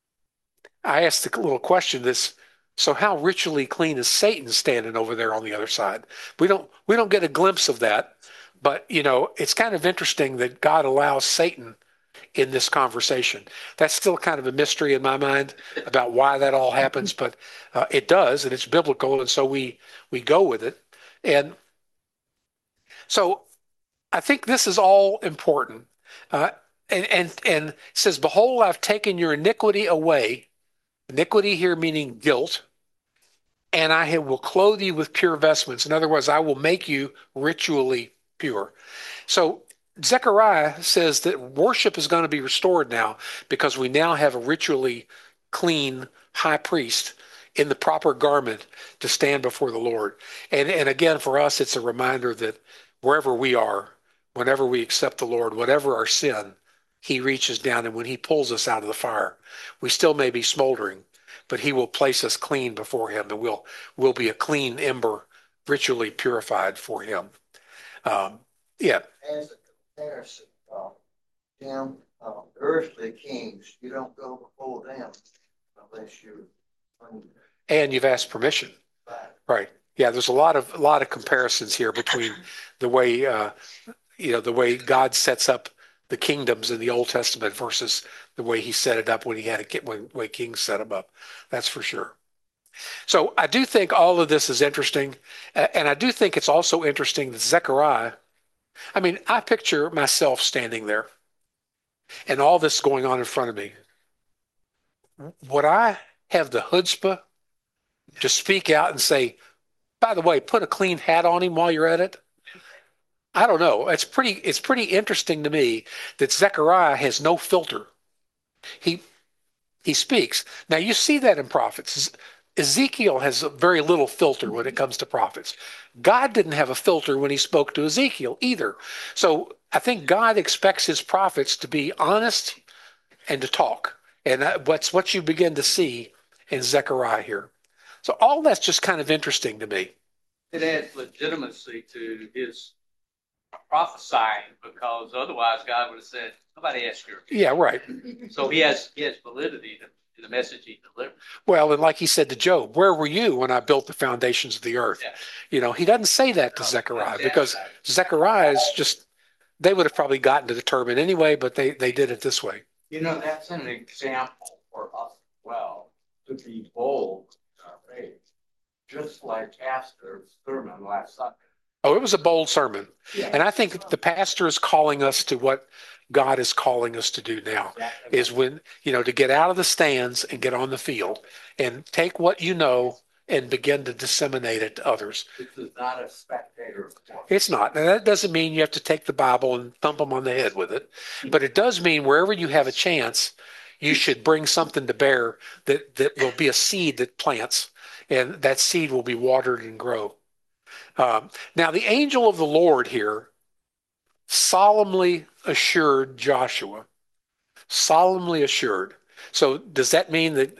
I asked the little question this, so how ritually clean is Satan standing over there on the other side? We don't we don't get a glimpse of that, but you know, it's kind of interesting that God allows Satan in this conversation. That's still kind of a mystery in my mind about why that all happens, but uh, it does, and it's biblical, and so we we go with it. And so I think this is all important. Uh, and, and, and it says, behold, I've taken your iniquity away. Iniquity here meaning guilt. And I will clothe you with pure vestments. In other words, I will make you ritually pure. So Zechariah says that worship is going to be restored now because we now have a ritually clean high priest in the proper garment to stand before the Lord. And, and again, for us, it's a reminder that wherever we are, whenever we accept the Lord, whatever our sin, he reaches down, and when he pulls us out of the fire, we still may be smoldering, but he will place us clean before him, and we'll, we'll be a clean ember, ritually purified for him. Um, yeah. As a comparison, uh, Tim, uh, earthly kings, you don't go before them unless you're clean. And you've asked permission. Right. Right. Yeah, there's a lot of a lot of comparisons here between the way uh, you know the way God sets up the kingdoms in the Old Testament versus the way he set it up when he had a when way kings set them up. That's for sure. So I do think all of this is interesting, and I do think it's also interesting that Zechariah. I mean, I picture myself standing there, and all this going on in front of me. Would I have the chutzpah to speak out and say, by the way, put a clean hat on him while you're at it? I don't know. It's pretty, it's pretty interesting to me that Zechariah has no filter. He, he speaks. Now you see that in prophets. Ezekiel has very little filter when it comes to prophets. God didn't have a filter when he spoke to Ezekiel either. So I think God expects his prophets to be honest and to talk. And what's what you begin to see in Zechariah here. So all that's just kind of interesting to me. It adds legitimacy to his prophesying, because otherwise God would have said, nobody asked your opinion. Yeah, right. So he has he has validity to the message he delivered. Well, and like he said to Job, where were you when I built the foundations of the earth? Yeah. You know, he doesn't say that to No, Zechariah that's because outside. Zechariah is just, they would have probably gotten to the turban anyway, but they, they did it this way. You know, that's an example for us as well, to be bold in our faith, just like Pastor's sermon last Sunday. Oh, it was a bold sermon. Yeah. And I think the pastor is calling us to what God is calling us to do now, Exactly. is when, you know, to get out of the stands and get on the field and take what you know and begin to disseminate it to others. This is not a spectator sport. It's not. Now, that doesn't mean you have to take the Bible and thump them on the head with it. But it does mean wherever you have a chance, you should bring something to bear that, that will be a seed that plants, and that seed will be watered and grow. Um, now, the angel of the Lord here solemnly assured Joshua, solemnly assured. So does that mean that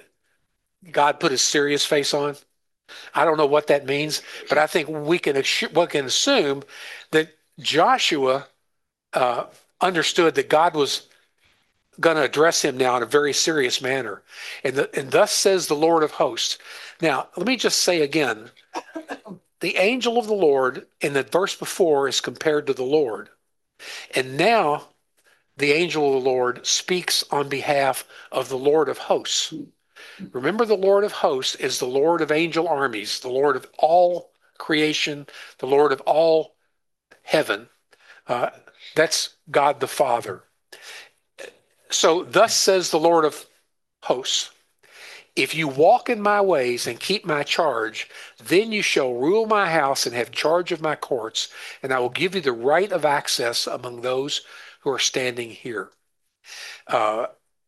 God put his serious face on? I don't know what that means, but I think we can, we can assume that Joshua uh, understood that God was going to address him now in a very serious manner. And, the, and thus says the Lord of hosts. Now, let me just say again, the angel of the Lord in the verse before is compared to the Lord. And now the angel of the Lord speaks on behalf of the Lord of hosts. Remember, the Lord of hosts is the Lord of angel armies, the Lord of all creation, the Lord of all heaven. Uh, that's God the Father. So thus says the Lord of hosts, If you walk in my ways and keep my charge, then you shall rule my house and have charge of my courts, and I will give you the right of access among those who are standing here. Uh,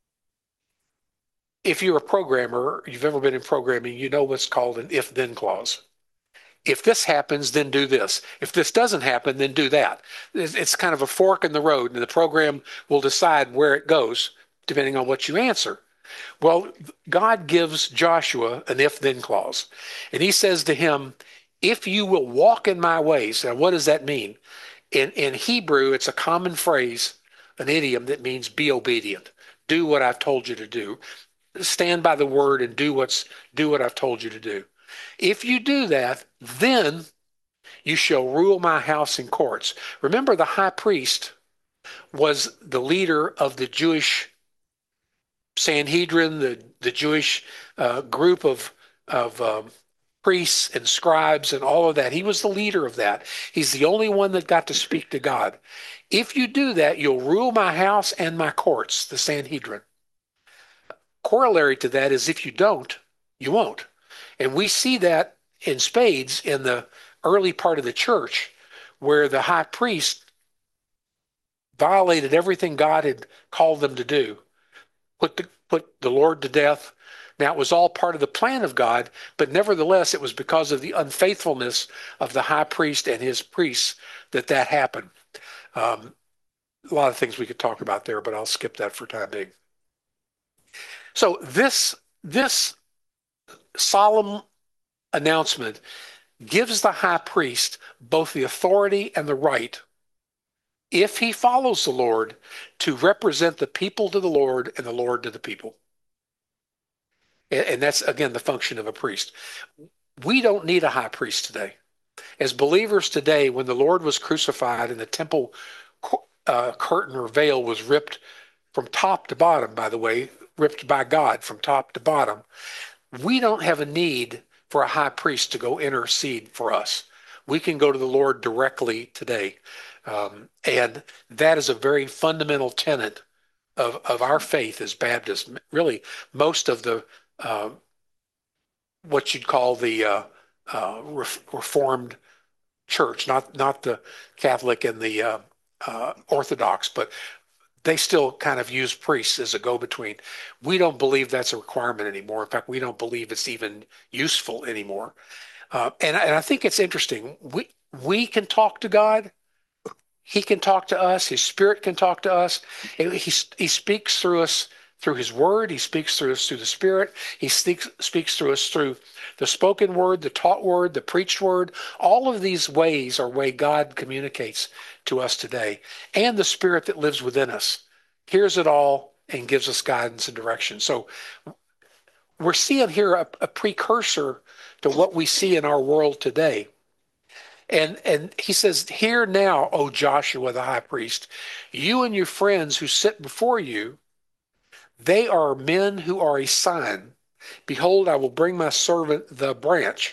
if you're a programmer, you've ever been in programming, you know what's called an if-then clause. If this happens, then do this. If this doesn't happen, then do that. It's kind of a fork in the road, and the program will decide where it goes depending on what you answer. Well, God gives Joshua an if-then clause, and he says to him, if you will walk in my ways. Now, what does that mean? In, in Hebrew, it's a common phrase, an idiom that means be obedient. Do what I've told you to do. Stand by the word and do what's do what I've told you to do. If you do that, then you shall rule my house and courts. Remember, the high priest was the leader of the Jewish Sanhedrin, the, the Jewish uh, group of, of um, priests and scribes and all of that. He was the leader of that. He's the only one that got to speak to God. If you do that, you'll rule my house and my courts, the Sanhedrin. Corollary to that is if you don't, you won't. And we see that in spades in the early part of the church, where the high priest violated everything God had called them to do, put the, put the Lord to death. Now, it was all part of the plan of God, but nevertheless, it was because of the unfaithfulness of the high priest and his priests that that happened. Um, a lot of things we could talk about there, but I'll skip that for time being. So this, this solemn announcement gives the high priest both the authority and the right, if he follows the Lord, to represent the people to the Lord and the Lord to the people. And, and that's, again, the function of a priest. We don't need a high priest today. As believers today, when the Lord was crucified and the temple uh, curtain or veil was ripped from top to bottom, by the way, ripped by God from top to bottom, we don't have a need for a high priest to go intercede for us. We can go to the Lord directly today. Um, and that is a very fundamental tenet of, of our faith as Baptists. Really, most of the, uh, what you'd call the uh, uh, Reformed Church, not, not the Catholic and the uh, uh, Orthodox, but they still kind of use priests as a go-between. We don't believe that's a requirement anymore. In fact, we don't believe it's even useful anymore. Uh, and, and I think it's interesting. We we can talk to God. He can talk to us. His Spirit can talk to us. He, he speaks through us through His Word. He speaks through us through the Spirit. He speaks, speaks through us through the spoken word, the taught word, the preached word. All of these ways are way God communicates to us today. And the Spirit that lives within us hears it all and gives us guidance and direction. So we're seeing here a, a precursor to what we see in our world today. And, and he says, hear now, O Joshua the high priest, you and your friends who sit before you, they are men who are a sign. Behold, I will bring my servant the branch.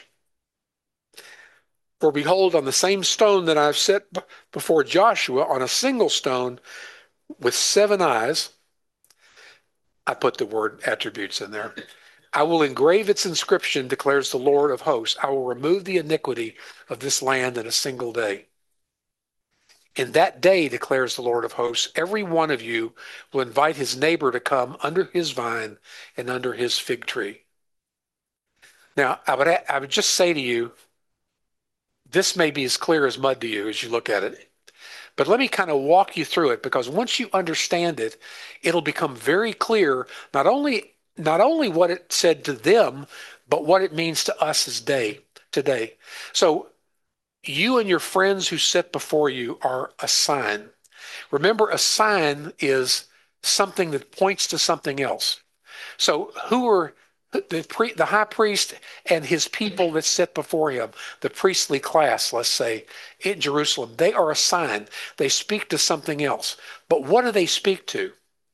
For behold, on the same stone that I've set before Joshua, on a single stone with seven eyes, I put the word attributes in there. I will engrave its inscription, declares the Lord of hosts. I will remove the iniquity of this land in a single day. In that day, declares the Lord of hosts, every one of you will invite his neighbor to come under his vine and under his fig tree. Now, I would, I would just say to you, this may be as clear as mud to you as you look at it. But let me kind of walk you through it, because once you understand it, it'll become very clear, not only, not only what it said to them, but what it means to us as day, today. So you and your friends who sit before you are a sign. Remember, a sign is something that points to something else. So who are the, pre, the high priest and his people that sit before him, the priestly class, let's say, in Jerusalem? They are a sign. They speak to something else. But what do they speak to?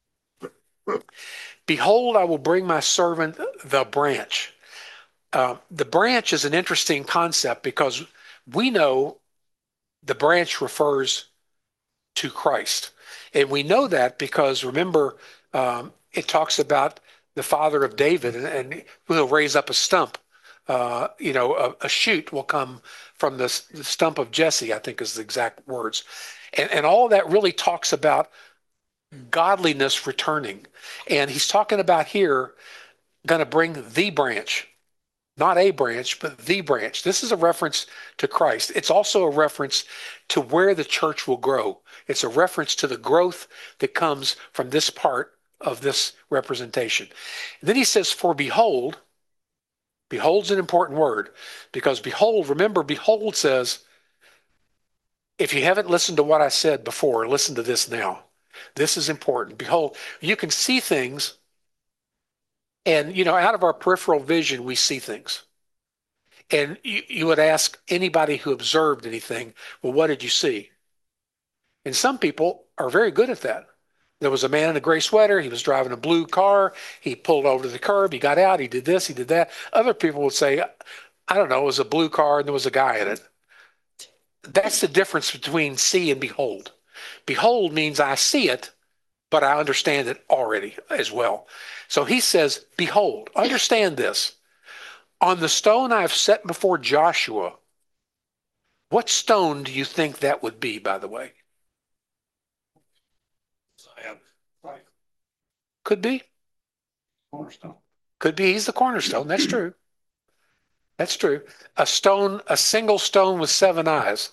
Behold, I will bring my servant the branch. Uh, the branch is an interesting concept, because we know the branch refers to Christ. And we know that because, remember, um, it talks about the father of David, and, and he'll raise up a stump. Uh, you know, a, a shoot will come from the, the stump of Jesse, I think is the exact words. And, and all of that really talks about godliness returning. And he's talking about here, going to bring the branch, not a branch, but the branch. This is a reference to Christ. It's also a reference to where the church will grow. It's a reference to the growth that comes from this part of this representation. And then he says, for behold, behold's an important word, because behold, remember, behold says, if you haven't listened to what I said before, listen to this now. This is important. Behold, you can see things, and, you know, out of our peripheral vision, we see things. And you, you would ask anybody who observed anything, well, what did you see? And some people are very good at that. There was a man in a gray sweater. He was driving a blue car. He pulled over to the curb. He got out. He did this. He did that. Other people would say, I don't know, it was a blue car and there was a guy in it. That's the difference between see and behold. Behold means I see it, but I understand it already as well. So he says, behold, understand this. On the stone I have set before Joshua, what stone do you think that would be, by the way? Could be. Cornerstone. Could be he's the cornerstone. That's true. That's true. A stone, a single stone with seven eyes.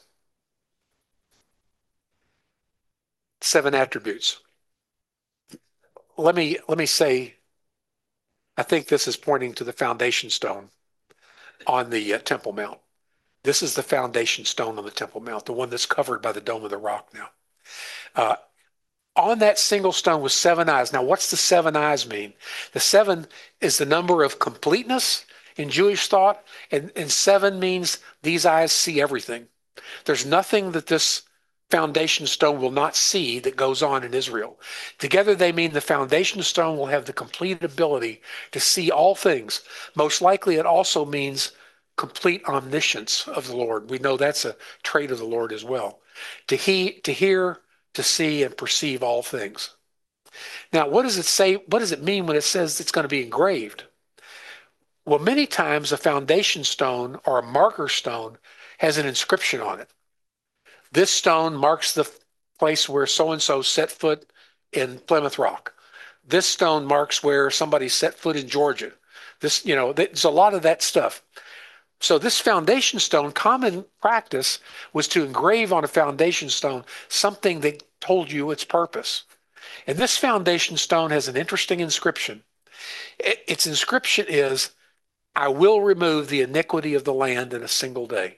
Seven attributes. Let me let me say, I think this is pointing to the foundation stone on the uh, Temple Mount. This is the foundation stone on the Temple Mount, the one that's covered by the Dome of the Rock now. Uh, on that single stone with seven eyes. Now, what's the seven eyes mean? The seven is the number of completeness in Jewish thought, and, and seven means these eyes see everything. There's nothing that this foundation stone will not see that goes on in Israel. Together they mean the foundation stone will have the complete ability to see all things. Most likely it also means complete omniscience of the Lord. We know that's a trait of the Lord as well. To, he, to hear, to see, and perceive all things. Now, what does it say? What does it mean when it says it's going to be engraved? Well, many times a foundation stone or a marker stone has an inscription on it. This stone marks the place where so-and-so set foot in Plymouth Rock. This stone marks where somebody set foot in Georgia. This, you know, there's a lot of that stuff. So this foundation stone, common practice was to engrave on a foundation stone something that told you its purpose. And this foundation stone has an interesting inscription. Its inscription is, I will remove the iniquity of the land in a single day.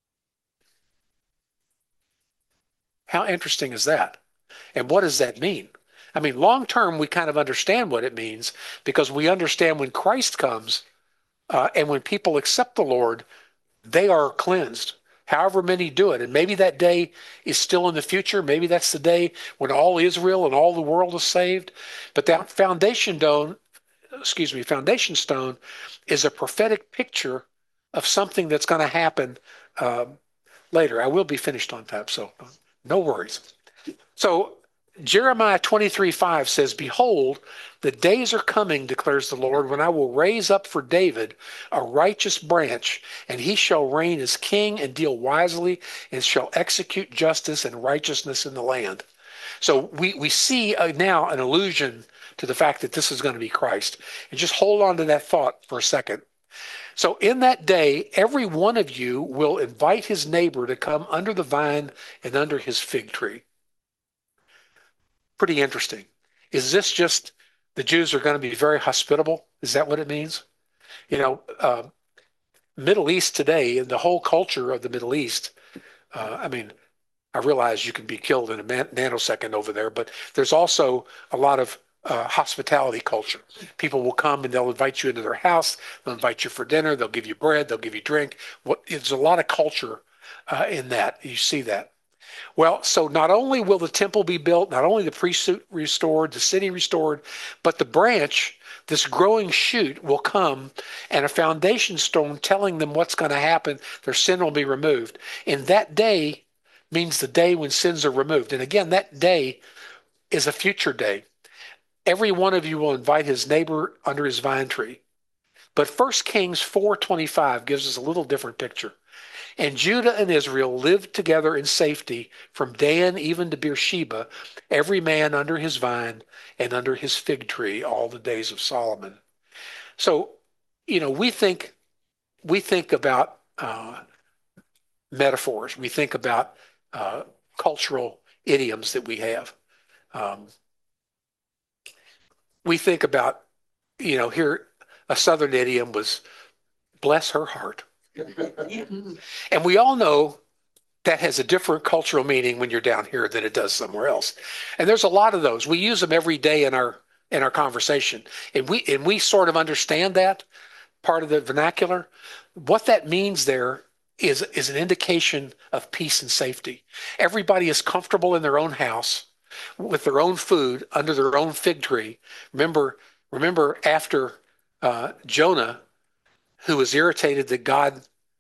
How interesting is that? And what does that mean? I mean, long term, we kind of understand what it means because we understand when Christ comes uh, and when people accept the Lord, they are cleansed. However many do it. And maybe that day is still in the future. Maybe that's the day when all Israel and all the world is saved. But that foundation stone, excuse me, foundation stone is a prophetic picture of something that's going to happen um, later. I will be finished on time, so no worries. So Jeremiah twenty-three five says, behold, the days are coming, declares the Lord, when I will raise up for David a righteous branch, and he shall reign as king and deal wisely and shall execute justice and righteousness in the land. So we, we see uh, now an allusion to the fact that this is going to be Christ. And just hold on to that thought for a second. So in that day, every one of you will invite his neighbor to come under the vine and under his fig tree. Pretty interesting. Is this just the Jews are going to be very hospitable? Is that what it means? You know, uh, Middle East today, and the whole culture of the Middle East, uh, I mean, I realize you can be killed in a man- nanosecond over there, but there's also a lot of uh, hospitality culture. People will come and they'll invite you into their house. They'll invite you for dinner. They'll give you bread. They'll give you drink. What, there's a lot of culture uh, in that. You see that. Well, so not only will the temple be built, not only the priesthood restored, the city restored, but the branch, this growing shoot, will come and a foundation stone telling them what's going to happen. Their sin will be removed. And that day means the day when sins are removed. And again, that day is a future day. Every one of you will invite his neighbor under his vine tree. But First Kings four twenty-five gives us a little different picture. And Judah and Israel lived together in safety from Dan even to Beersheba, every man under his vine and under his fig tree all the days of Solomon. So, you know, we think we think about uh, metaphors. We think about uh, cultural idioms that we have. Um, we think about, you know, here a Southern idiom was bless her heart. And we all know that has a different cultural meaning when you're down here than it does somewhere else. And there's a lot of those. We use them every day in our in our conversation. And we and we sort of understand that part of the vernacular. What that means there is is an indication of peace and safety. Everybody is comfortable in their own house with their own food under their own fig tree. Remember, remember after uh, Jonah, who was irritated that God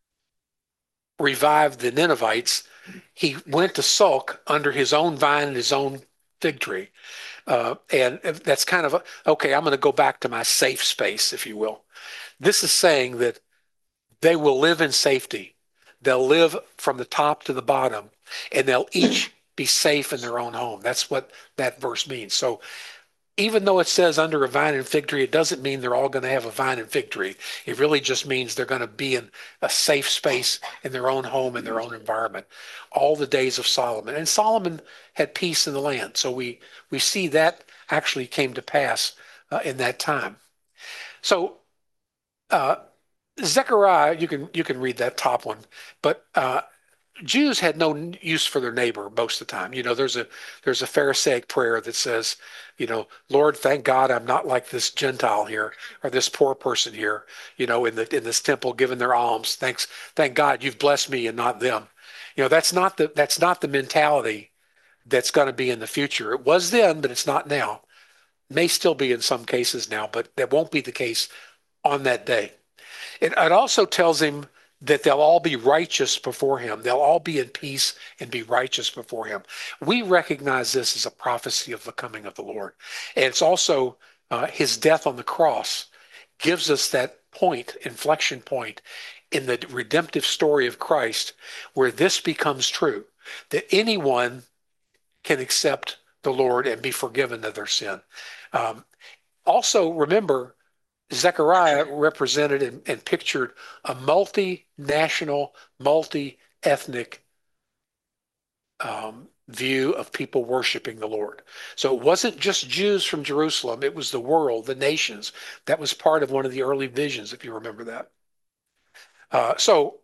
revived the Ninevites, he went to sulk under his own vine and his own fig tree. Uh, and that's kind of, a, okay, I'm going to go back to my safe space, if you will. This is saying that they will live in safety. They'll live from the top to the bottom, and they'll each be safe in their own home. That's what that verse means. So even though it says under a vine and fig tree, it doesn't mean they're all going to have a vine and fig tree. It really just means they're going to be in a safe space in their own home, in their own environment, all the days of Solomon. And Solomon had peace in the land. So we, we see that actually came to pass uh, in that time. So uh, Zechariah, you can, you can read that top one, but uh, Jews had no use for their neighbor most of the time. You know, there's a there's a Pharisaic prayer that says, you know, Lord, thank God I'm not like this Gentile here or this poor person here, you know, in the in this temple giving their alms. Thanks, thank God you've blessed me and not them. You know, that's not the that's not the mentality that's going to be in the future. It was then, but it's not now. May still be in some cases now, but that won't be the case on that day. It, it also tells him that they'll all be righteous before him. They'll all be in peace and be righteous before him. We recognize this as a prophecy of the coming of the Lord. And it's also uh, his death on the cross gives us that point, inflection point in the redemptive story of Christ where this becomes true, that anyone can accept the Lord and be forgiven of their sin. Um, also, remember, Zechariah represented and, and pictured a multinational, multi-ethnic um, view of people worshiping the Lord. So it wasn't just Jews from Jerusalem, it was the world, the nations. That was part of one of the early visions, if you remember that. Uh, so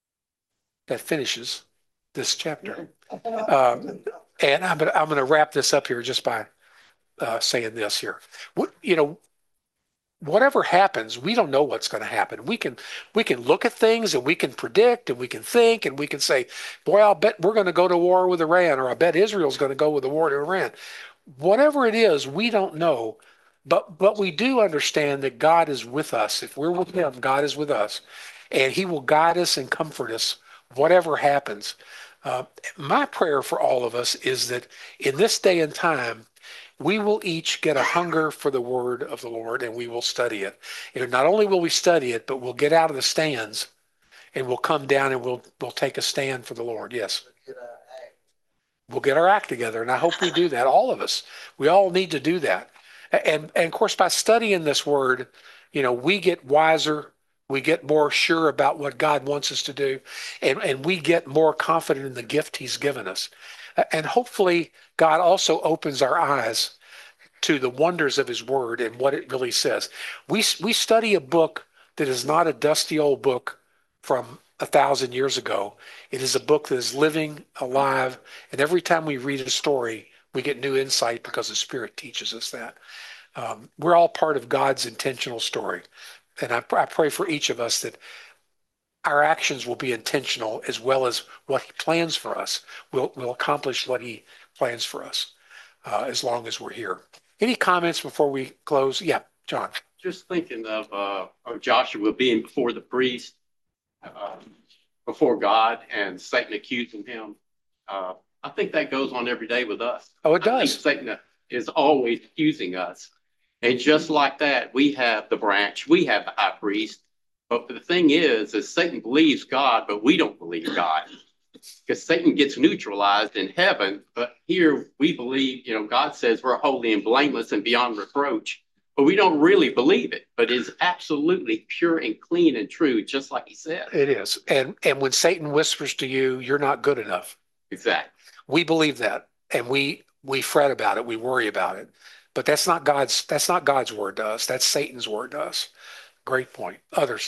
that finishes this chapter. Um, and I'm going I'm to wrap this up here just by uh, saying this here. What, you know, whatever happens, we don't know what's going to happen. We can we can look at things and we can predict and we can think and we can say, boy, I'll bet we're going to go to war with Iran, or I bet Israel's going to go with the war to Iran. Whatever it is, we don't know. But but we do understand that God is with us. If we're with him, God is with us. And he will guide us and comfort us, whatever happens. Uh, my prayer for all of us is that in this day and time, we will each get a hunger for the word of the Lord, and we will study it. And not only will we study it, but we'll get out of the stands and we'll come down and we'll we'll take a stand for the Lord. Yes. We'll get our act together, and I hope we do that, all of us. We all need to do that. And, and of course, by studying this word, you know, we get wiser, we get more sure about what God wants us to do, and, and we get more confident in the gift he's given us. And hopefully God also opens our eyes to the wonders of his word and what it really says. We, we study a book that is not a dusty old book from a thousand years ago. It is a book that is living, alive, and every time we read a story, we get new insight because the Spirit teaches us that. Um, we're all part of God's intentional story. And I, I pray for each of us that our actions will be intentional as well as what he plans for us. We'll, we'll accomplish what he plans for us uh, as long as we're here. Any comments before we close? Yeah, John. Just thinking of, uh, of Joshua being before the priest, uh, before God, and Satan accusing him. Uh, I think that goes on every day with us. Oh, it I think does. Satan is always accusing us. And just like that, we have the branch, we have the high priest. But the thing is, is Satan believes God, but we don't believe God. Because Satan gets neutralized in heaven, but here we believe, you know, God says we're holy and blameless and beyond reproach, but we don't really believe it, but it's absolutely pure and clean and true, just like he said. It is. And and when Satan whispers to you, you're not good enough. Exactly. We believe that, and we we fret about it, we worry about it. But that's not God's that's not God's word to us. That's Satan's word to us. Great point. Others.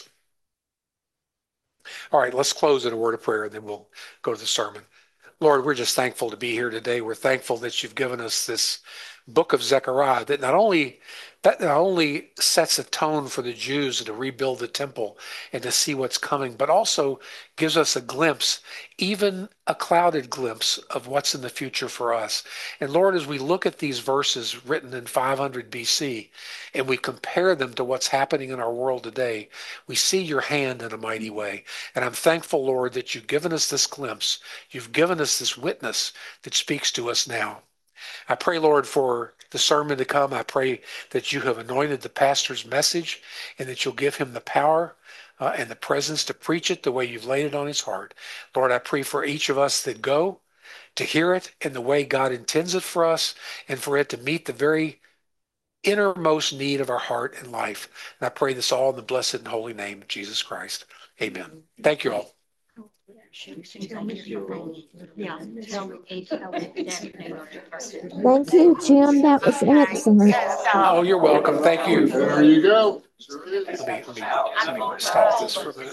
All right, let's close in a word of prayer, and then we'll go to the sermon. Lord, we're just thankful to be here today. We're thankful that you've given us this book of Zechariah that not only that not only sets a tone for the Jews to rebuild the temple and to see what's coming, but also gives us a glimpse, even a clouded glimpse of what's in the future for us. And Lord, as we look at these verses written in five hundred B C and we compare them to what's happening in our world today, we see your hand in a mighty way. And I'm thankful, Lord, that you've given us this glimpse. You've given us this witness that speaks to us now. I pray, Lord, for the sermon to come. I pray that you have anointed the pastor's message and that you'll give him the power uh, and the presence to preach it the way you've laid it on his heart. Lord, I pray for each of us that go to hear it in the way God intends it for us and for it to meet the very innermost need of our heart and life. And I pray this all in the blessed and holy name of Jesus Christ. Amen. Thank you all. Thank you, Jim. That was excellent. Oh, you're welcome. Thank you. There you go. Let me, let me, let me stop this for a minute.